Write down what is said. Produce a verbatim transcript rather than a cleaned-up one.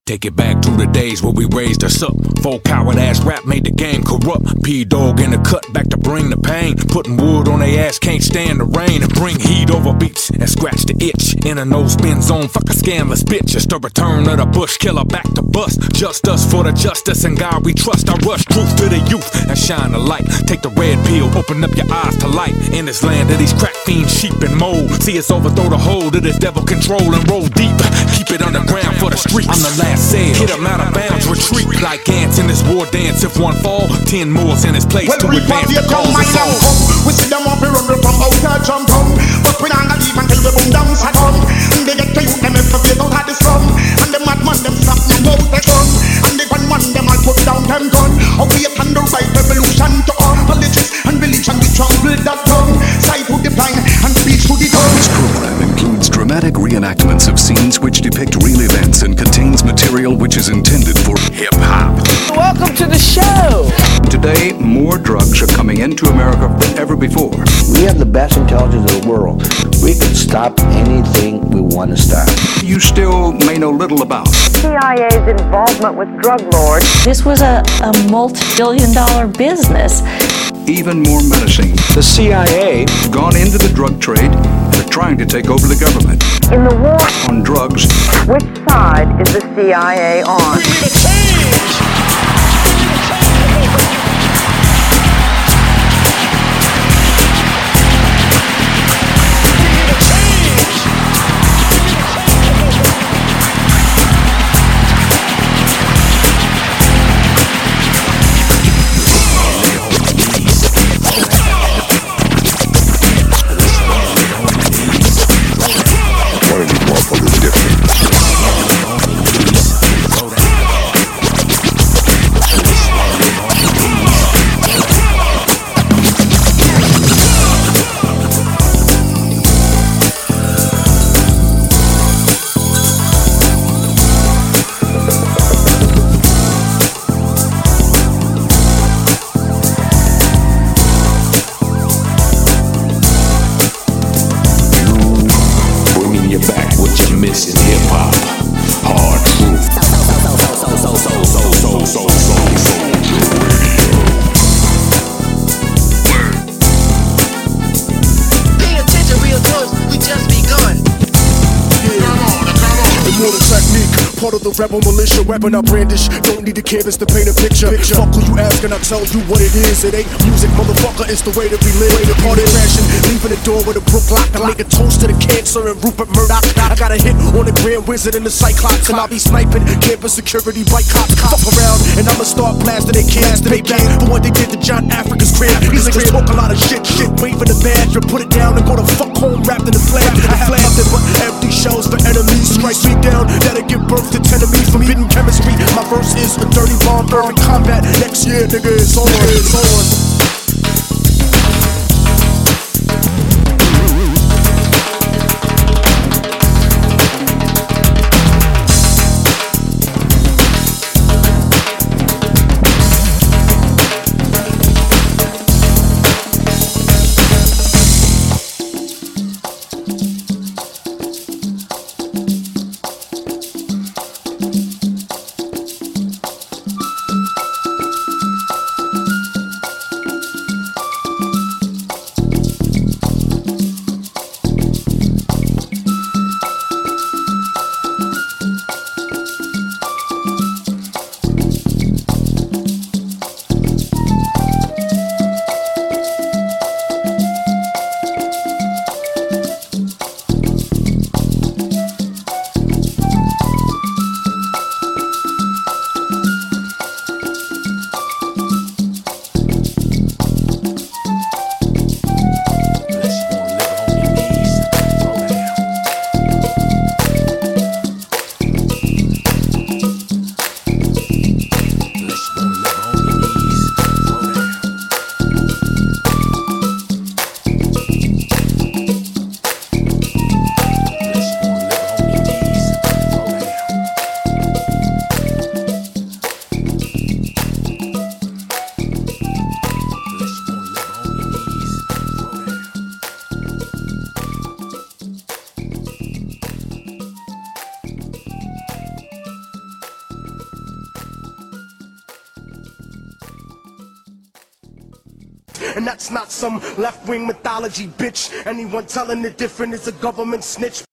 Take it back to the days where we raised us up. Full coward ass rap made the game corrupt. P-Dog in the cut back to bring the pain. Putting wood on they ass, can't stand the rain. And bring heat over beats and scratch the itch. In a no-spin zone, fuck a scandalous bitch. It's the return of the bush killer back to bust. Just us for the justice and God we trust. I rush truth to the youth and shine the light. Take the red pill, open up your eyes to light. In this land of these crack fiends, sheep and mold. See us overthrow the hold of this devil control and roll deep. Keep it underground for the streets. I'm the last sail. Hit them out of bounds, retreat like ants in this war dance. If one fall, ten more's in his place well, to advance the cause of song. We see them off, we run from outer jump on. But we don't leave until we boom down Saturn. And they get to you, them if they don't have the slum. And the madman, them stop them out the gun. And the gunman, them all put down them gun. Oh, we up on the right revolution to all politics and religion. We trample that tongue. Side to the blind and speech to the dumb. This program includes dramatic reenactments of scenes which depict real events and contains material which is intended for hip-hop. Welcome to the show! Today, more drugs are coming into America than ever before. We have the best intelligence in the world. We can stop anything we want to stop. You still may know little about C I A's involvement with drug lords. This was a, a multi-billion dollar business. Even more menacing, the C I A gone into the drug trade and are trying to take over the government. In the war on drugs, which side is the C I A on? We need a change! Rebel militia weapon I brandish. Don't need the canvas to paint a picture. picture. Fuck who you ask and I tell you what it is. It ain't music, motherfucker, it's the way that we live. The party crashing, leaving the door with a brook lock. I make a toast to the cancer and Rupert Murdoch. I got a hit on the Grand Wizard and the Cyclops. And I'll be sniping campus security bike cops. Fuck around and I'ma start blasting their kids to make back for what they did to John Africa's crib. These niggas talk a lot of shit, shit, waving the badge. Or put it down and go to fuck home wrapped in the flag. I have nothing but empty shells for enemies. Strike me down, that'll give birth to ten of me. Forbidden chemistry, my verse is a dirty bomb. Urban combat, next year, nigga, it's on, it's on. And that's not some left-wing mythology, bitch. Anyone telling it different is a government snitch.